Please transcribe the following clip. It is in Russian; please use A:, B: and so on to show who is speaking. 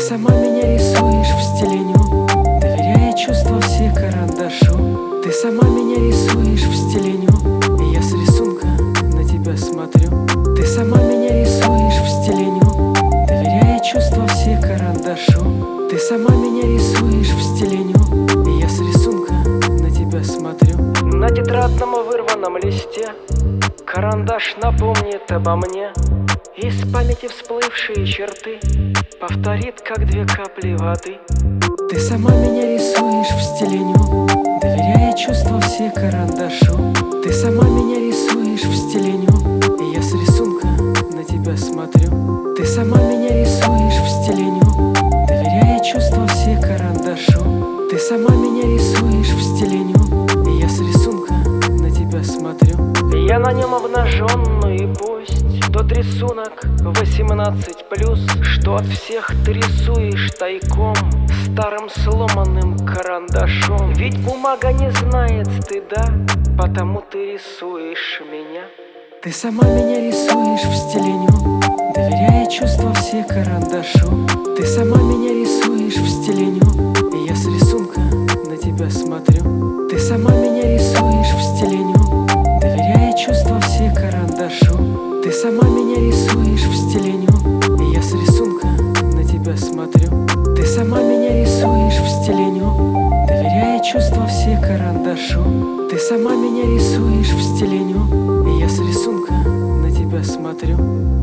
A: сама меня рисуешь в стеленю, доверяя чувства все карандашу. Ты сама меня рисуешь в стеленю, и я с рисунка на тебя смотрю. Ты сама меня рисуешь в стеленю, доверяя чувства все карандашу. Ты сама меня рисуешь в стеленю, и я с рисунка на тебя смотрю. На тетрадном вырванном листе карандаш напомнит обо мне. Из памяти всплывшие черты повторит, как две капли воды. Ты сама меня рисуешь в стеленю, доверяя чувства все карандашу. Ты сама меня рисуешь в стеленю, и я с рисунка на тебя смотрю. Ты сама меня рисуешь в стеленю, доверяя чувства все карандашу. Ты сама меня рисуешь в стеленю, и я с рисунка на тебя смотрю. Я на нем обнаженный, пусть тот рисунок 18+, что от всех ты рисуешь тайком старым сломанным карандашом. Ведь бумага не знает стыда, потому ты рисуешь меня. Ты сама меня рисуешь в стеленю, доверяя чувства все карандашу. Ты сама меня рисуешь в стеленю, и я с рисунка на тебя смотрю. Ты сама меня рисуешь в стеленю, доверяя чувства все карандашу. Ты сама меня рисуешь в стеленю, и я с рисунка на тебя смотрю. Ты сама меня рисуешь в стеленю, доверяя чувства все карандашу. Ты сама меня рисуешь в стеленю, и я с рисунка на тебя смотрю.